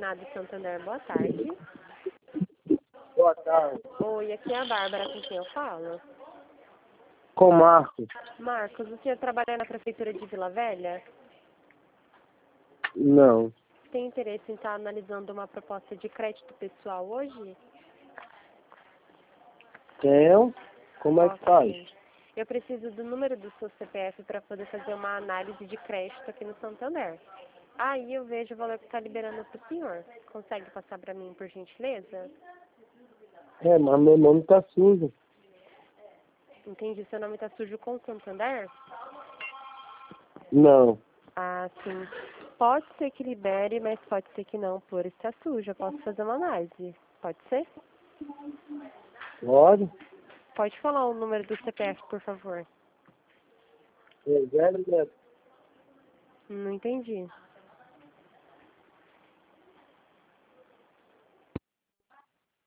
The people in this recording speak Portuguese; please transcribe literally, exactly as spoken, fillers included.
Combinado Santander, boa tarde. Boa tarde. Oi, aqui é a Bárbara, com quem eu falo? Com Marcos? Marcos, o senhor trabalha na Prefeitura de Vila Velha? Não. Tem interesse em estar analisando uma proposta de crédito pessoal hoje? Tenho? Como é que Ok. faz? Eu preciso do número do seu C P F para poder fazer uma análise de crédito aqui no Santander. Aí eu vejo o valor que está liberando para o senhor. Consegue passar para mim, por gentileza? É, mas meu nome tá sujo. Entendi, seu nome está sujo com o Santander? Não. Ah, sim. Pode ser que libere, mas pode ser que não, por estar sujo. Eu posso fazer uma análise. Pode ser? Pode? Pode falar o número do C P F, por favor. É, zero, zero. Não entendi.